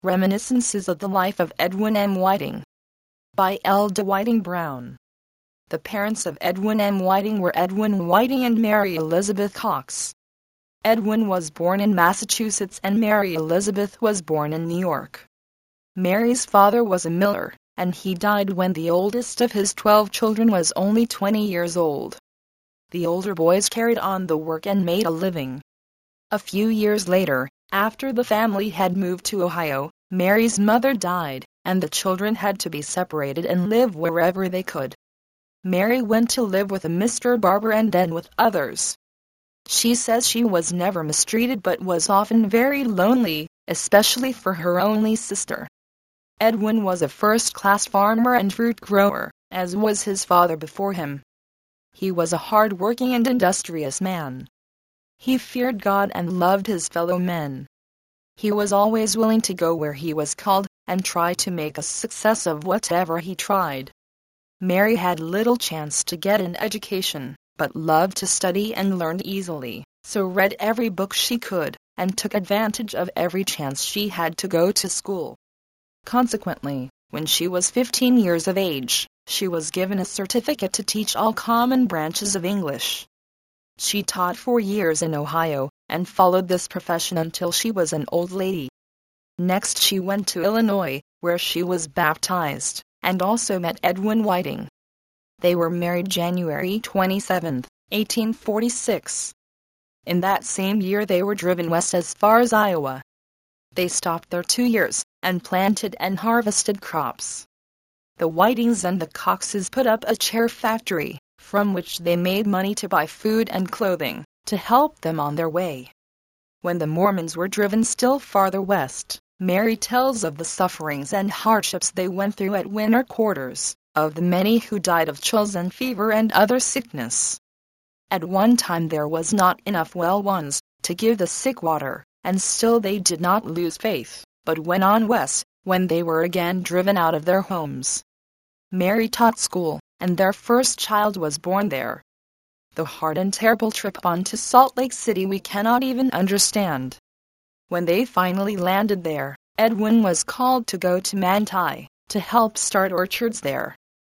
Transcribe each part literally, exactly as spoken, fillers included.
Reminiscences of the Life of Edwin M. Whiting by Elda Whiting Brown. The parents of Edwin M. Whiting were Edwin Whiting and Mary Elizabeth Cox. Edwin was born in Massachusetts and Mary Elizabeth was born in New York. Mary's father was a miller, and he died when the oldest of his twelve children was only twenty years old. The older boys carried on the work and made a living. A few years later, after the family had moved to Ohio, Mary's mother died, and the children had to be separated and live wherever they could. Mary went to live with a Mister Barber and then with others. She says she was never mistreated but was often very lonely, especially for her only sister. Edwin was a first-class farmer and fruit grower, as was his father before him. He was a hard-working and industrious man. He feared God and loved his fellow men. He was always willing to go where he was called, and try to make a success of whatever he tried. Mary had little chance to get an education, but loved to study and learned easily, so read every book she could, and took advantage of every chance she had to go to school. Consequently, when she was fifteen years of age, she was given a certificate to teach all common branches of English. She taught four years in Ohio, and followed this profession until she was an old lady. Next she went to Illinois, where she was baptized, and also met Edwin Whiting. They were married January twenty-seventh, eighteen forty-six. In that same year they were driven west as far as Iowa. They stopped there two years, and planted and harvested crops. The Whitings and the Coxes put up a chair factory, from which they made money to buy food and clothing, to help them on their way. When the Mormons were driven still farther west, Mary tells of the sufferings and hardships they went through at winter quarters, of the many who died of chills and fever and other sickness. At one time there was not enough well ones to give the sick water, and still they did not lose faith, but went on west, when they were again driven out of their homes. Mary taught school, and their first child was born there. The hard and terrible trip on to Salt Lake City we cannot even understand. When they finally landed there, Edwin was called to go to Manti, to help start orchards there.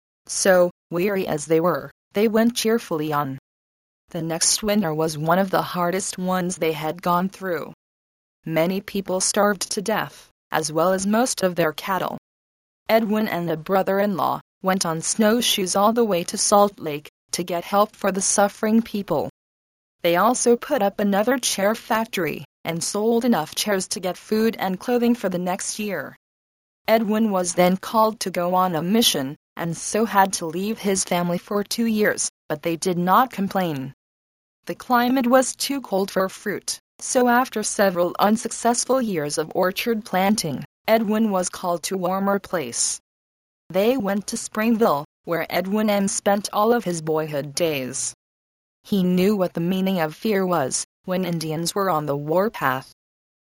So, weary as they were, they went cheerfully on. The next winter was one of the hardest ones they had gone through. Many people starved to death, as well as most of their cattle. Edwin and a brother-in-law went on snowshoes all the way to Salt Lake, to get help for the suffering people. They also put up another chair factory, and sold enough chairs to get food and clothing for the next year. Edwin was then called to go on a mission, and so had to leave his family for two years, but they did not complain. The climate was too cold for fruit, so after several unsuccessful years of orchard planting, Edwin was called to a warmer place. They went to Springville, where Edwin M. spent all of his boyhood days. He knew what the meaning of fear was, when Indians were on the warpath.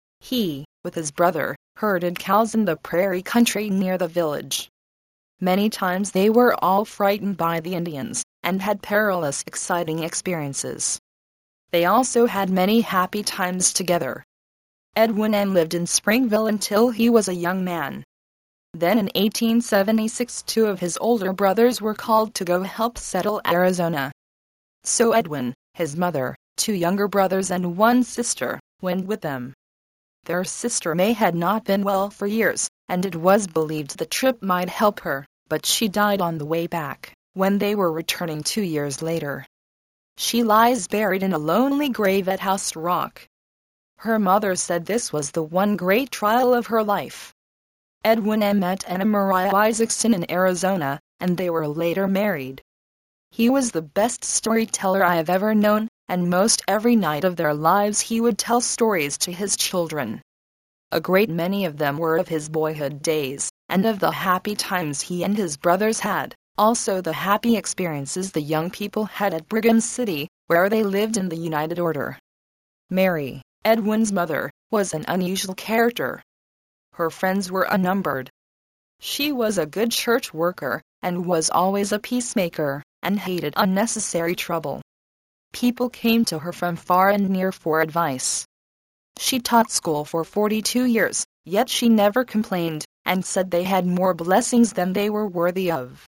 He, with his brother, herded cows in the prairie country near the village. Many times they were all frightened by the Indians, and had perilous, exciting experiences. They also had many happy times together. Edwin M. lived in Springville until he was a young man. Then in eighteen seventy-six two of his older brothers were called to go help settle Arizona. So Edwin, his mother, two younger brothers and one sister, went with them. Their sister May had not been well for years, and it was believed the trip might help her, but she died on the way back, when they were returning two years later. She lies buried in a lonely grave at House Rock. Her mother said this was the one great trial of her life. Edwin M. met Anna Maria Isaacson in Arizona, and they were later married. He was the best storyteller I have ever known, and most every night of their lives he would tell stories to his children. A great many of them were of his boyhood days, and of the happy times he and his brothers had, also the happy experiences the young people had at Brigham City, where they lived in the United Order. Mary, Edwin's mother, was an unusual character. Her friends were unnumbered. She was a good church worker, and was always a peacemaker, and hated unnecessary trouble. People came to her from far and near for advice. She taught school for forty-two years, Yet she never complained, and said they had more blessings than they were worthy of.